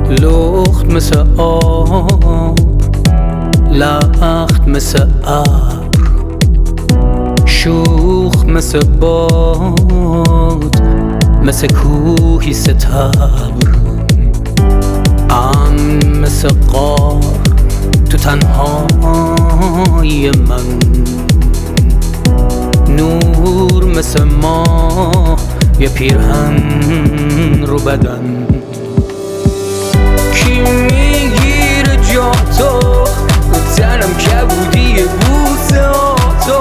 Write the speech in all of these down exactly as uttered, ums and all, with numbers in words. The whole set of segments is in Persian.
لخت مثل آب، لخت مثل ابر، شوخ مثل باد، مثل کوهی ستبر، امن مثل غار تو تنهایی من، نور مثل ماه یه پیرهن رو بدن. کی میگیره جا تو رو تنم کبودی بوسه تو،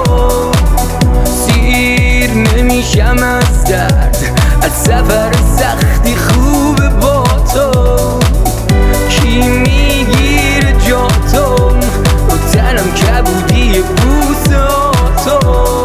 سیر نمیشم از درد، از سفر سختی خوبه با تو. کی میگیره جا تو رو تنم کبودی بوسه تو،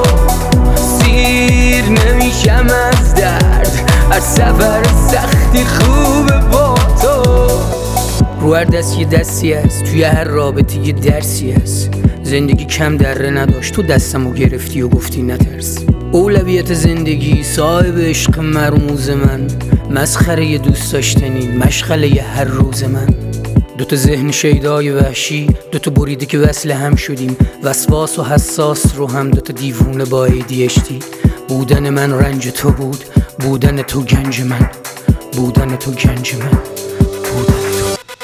سیر نمیشم از درد، از سفر سختی خوبه با تو. رو هر دست یه دستی هست، توی هر رابطه یه درسی هست. زندگی کم دره نداشت، تو دستمو گرفتی و گفتی نترس. اولویت زندگی صاحب عشق مرموز من، مسخره یه دوست داشتنی مشغله یه هر روز من. دوتا ذهن شیدای وحشی، دوتا بریده که وصل هم شدیم، وسواس و حساس رو هم دوتا دیوونه با ای دی اچ دی. بودن من رنج تو بود، بودن تو گنج من، بودن تو گنج من، بودن تو.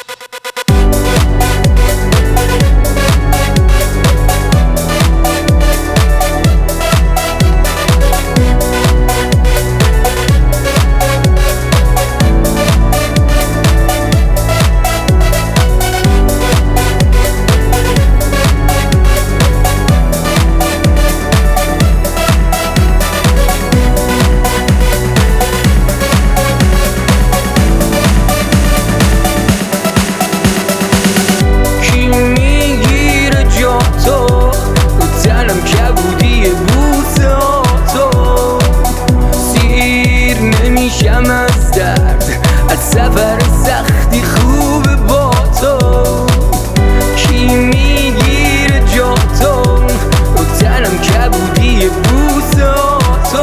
از درد، از سفر سختی خوبه با تو. کی میگیره جا تو رو تنم کبودی بوسه تو،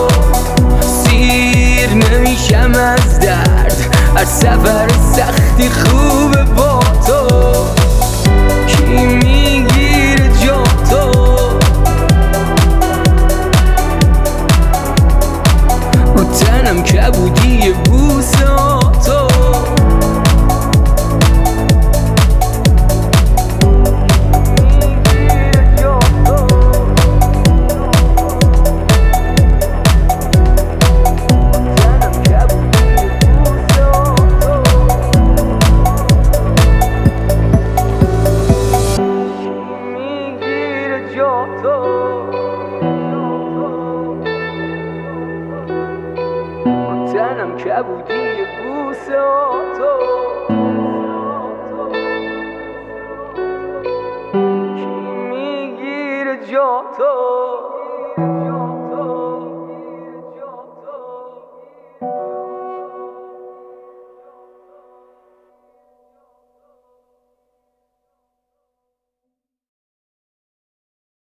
سیر نمیشم از درد، از سفر سختی خوبه با تو. کی میگیره جا تو رو تنم کبودی بوسه تو. تنم کبودی بوسه تو.